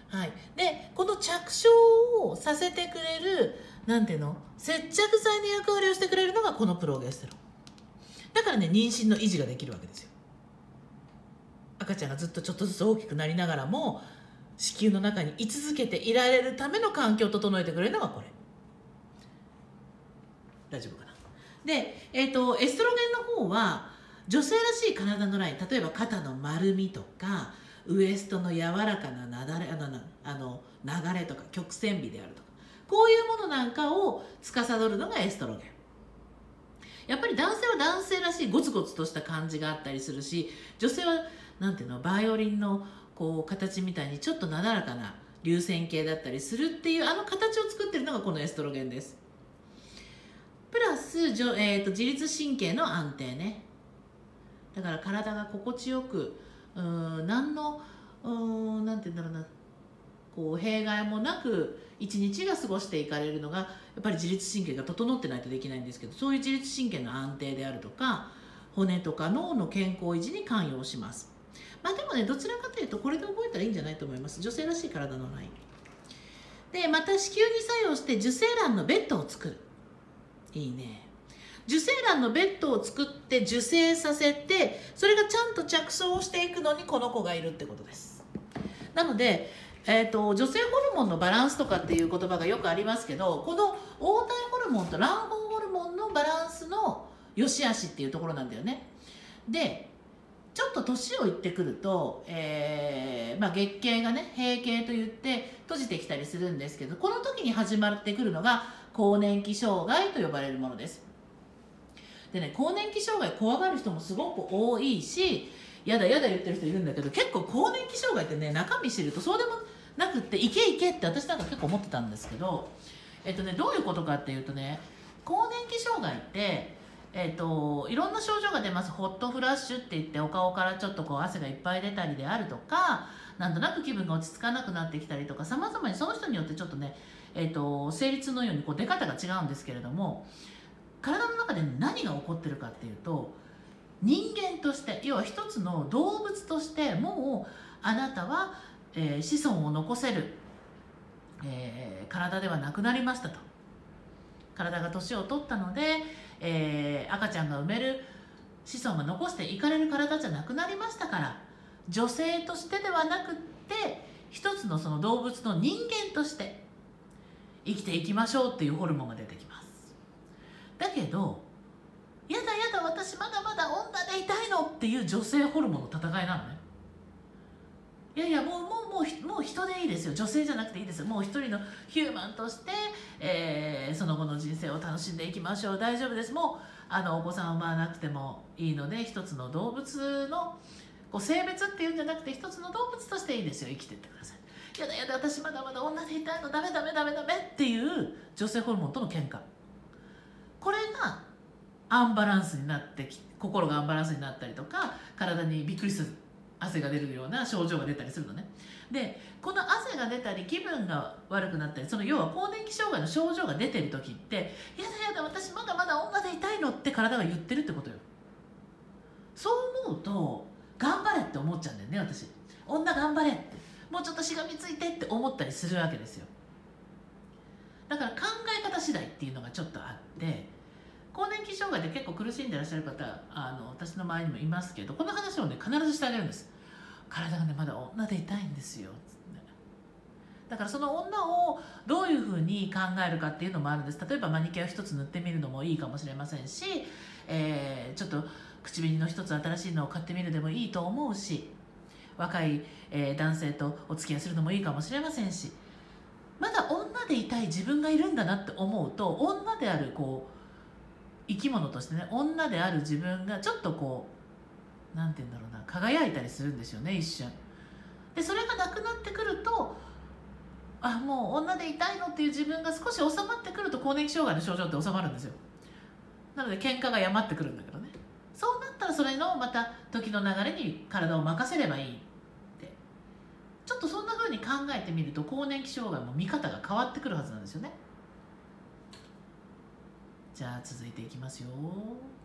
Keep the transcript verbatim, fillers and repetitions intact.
はい、でこの着床をさせてくれるなんていうの接着剤の役割をしてくれるのがこのプロゲステロンだからね、妊娠の維持ができるわけですよ。赤ちゃんがずっとちょっとずつ大きくなりながらも子宮の中に居続けていられるための環境を整えてくれるのがこれ。大丈夫かな。で、えーと、エストロゲンの方は女性らしい体のライン、例えば肩の丸みとかウエストの柔らかななだれあのあの流れとか曲線美であるとか、こういうものなんかを司るのがエストロゲン。やっぱり男性は男性らしいゴツゴツとした感じがあったりするし、女性はなんていうのバイオリンのこう形みたいにちょっとなだらかな流線形だったりするっていうあの形を作ってるのがこのエストロゲンです。プラス、えー、と自律神経の安定ね。だから体が心地よく、うーん何のうーんなんて言うんだろうな、こう弊害もなく一日が過ごしていかれるのがやっぱり自律神経が整ってないとできないんですけど、そういう自律神経の安定であるとか骨とか脳の健康維持に関与します。まあでもね、どちらかというとこれで覚えたらいいんじゃないと思います。女性らしい体のラインで、また子宮に作用して受精卵のベッドを作る。いいね。受精卵のベッドを作って受精させて、それがちゃんと着床していくのにこの子がいるってことです。なので、えーと、女性ホルモンのバランスとかっていう言葉がよくありますけど、この黄体ホルモンと卵黄ホルモンのバランスの良し悪しっていうところなんだよね。でちょっと年をいってくると、えーまあ、月経がね閉経といって閉じてきたりするんですけど、この時に始まってくるのが更年期障害と呼ばれるものです。でね、更年期障害怖がる人もすごく多いし、やだやだ言ってる人いるんだけど、結構更年期障害ってね中身知るとそうでもなくって、いけいけって私なんか結構思ってたんですけど、えっとねどういうことかっていうとね、更年期障害ってえー、といろんな症状が出ます。ホットフラッシュって言ってお顔からちょっとこう汗がいっぱい出たりであるとか、なんとなく気分が落ち着かなくなってきたりとか、さまざまにその人によってちょっとね、えー、と生理痛のようにこう出方が違うんですけれども、体の中で何が起こってるかっていうと、人間として要は一つの動物としてもうあなたは、えー、子孫を残せる、えー、体ではなくなりましたと。体が年を取ったので、えー、赤ちゃんが産める子孫が残していかれる体じゃなくなりましたから、女性としてではなくって一つのその動物の人間として生きていきましょうっていうホルモンが出てきます。だけどやだやだ私まだまだ女でいたいのっていう女性ホルモンの戦いなのね。いやいやもうもうもうもう人でいいですよ、女性じゃなくていいですよ、もう一人のヒューマンとして、えー、その後の人生を楽しんでいきましょう、大丈夫です、もうあのお子さんを産まなくてもいいので、一つの動物のこう性別っていうんじゃなくて一つの動物としていいですよ、生きていってください。やだやだ私まだまだ女でいたいの、ダメダメダメダメっていう女性ホルモンとの喧嘩、これがアンバランスになってき、心がアンバランスになったりとか、体にびっくりする汗が出るような症状が出たりするのね。でこの汗が出たり気分が悪くなったり、その要は更年期障害の症状が出てる時って、やだやだ私まだまだ女でいたいのって体が言ってるってことよ。そう思うと頑張れって思っちゃうんだよね、私。女頑張れって、もうちょっとしがみついてって思ったりするわけですよ。だから考え方次第っていうのがちょっとあって、更年期障害で結構苦しんでいらっしゃる方、あの私の周りにもいますけど、この話をね必ずしてあげるんです。体がねまだ女でいたいんですよつって。だからその女をどういうふうに考えるかっていうのもあるんです。例えばマニキュア一つ塗ってみるのもいいかもしれませんし、えー、ちょっと口紅の一つ新しいのを買ってみるでもいいと思うし、若い、えー、男性とお付き合いするのもいいかもしれませんし、まだ女でいたい自分がいるんだなって思うと、女であるこう生き物としてね、女である自分がちょっとこうなんて言うんだろうな、輝いたりするんですよね、一瞬で。それがなくなってくると、あもう女でいたいのっていう自分が少し収まってくると、更年期障害の症状って収まるんですよ。なので喧嘩がやまってくるんだけどね。そうなったらそれのまた時の流れに体を任せればいいって、ちょっとそんな風に考えてみると更年期障害も見方が変わってくるはずなんですよね。じゃあ続いていきますよ。